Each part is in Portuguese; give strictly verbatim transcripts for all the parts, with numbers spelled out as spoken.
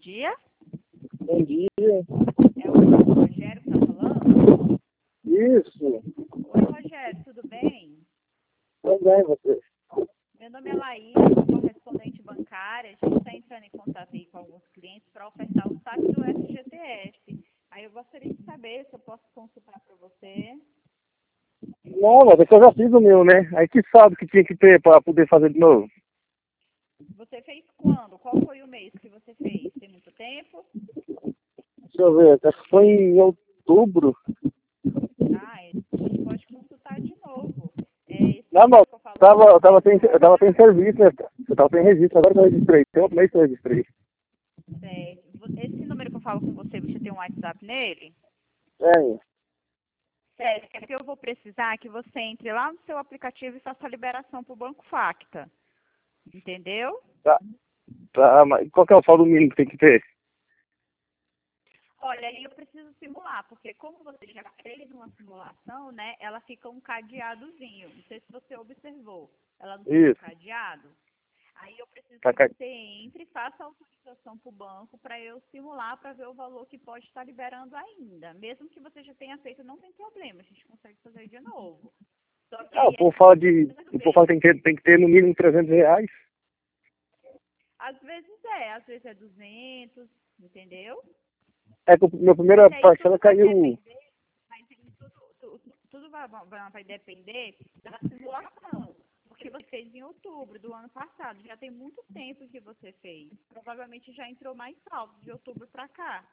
dia. Bom dia. É o Rogério que está falando? Isso. Oi, Rogério, tudo bem? Tudo bem, você? Meu nome é Laís, sou correspondente bancária. A gente está entrando em contato aí com alguns clientes para ofertar o saque do F G T S. Aí eu gostaria de saber se eu posso consultar para você. Não, mas é que eu já fiz o meu, né? Aí que sabe que tinha que ter para poder fazer de novo. Você fez quando? Qual foi o mês que você fez? Tem muito tempo? Deixa eu ver, acho que foi em outubro. Ah, a gente pode consultar de novo. É, esse Não, número mas que eu falo eu tava, com eu tava, sem, você, eu tava sem serviço, né? Eu tava sem registro, agora que eu registrei. Tem outro mês que eu registrei. é, esse número que eu falo com você, você tem um WhatsApp nele? É, Sério, é que eu vou precisar que você entre lá no seu aplicativo e faça a liberação para o Banco Facta. Entendeu? tá, tá, mas qual que é o saldo mínimo que tem que ter? Olha, aí eu preciso simular, porque como você já fez uma simulação, né, ela fica um cadeadozinho. Não sei se você observou. Ela não fica um Isso. cadeado? Aí eu preciso Tá, que ca- você entre e faça a autorização para o banco para eu simular, para ver o valor que pode estar liberando ainda. Mesmo que você já tenha feito, não tem problema, a gente consegue fazer de novo. Só que ah, o aí a povo gente fala de. precisa O povo ver. fala que tem que ter, tem que ter no mínimo trezentos reais. Às vezes é, às vezes é duzentos, entendeu? É que o meu primeira Mas aí parcela tudo vai caiu. depender, mas aí tudo, tudo, tudo vai, vai, vai depender da simulação. Porque você fez em outubro do ano passado, já tem muito tempo que você fez. Provavelmente já entrou mais saldo de outubro para cá.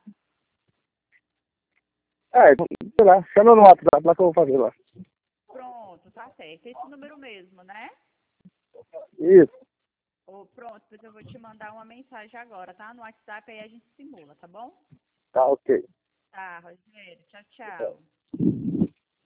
É, sei lá, chama no WhatsApp lá que eu vou fazer lá. Pronto, tá certo. Esse número mesmo, né? Isso, Ou pronto, pois eu vou te mandar uma mensagem agora, tá? No WhatsApp aí a gente simula, tá bom? tá ok. Tá, Rogério. Tchau, tchau.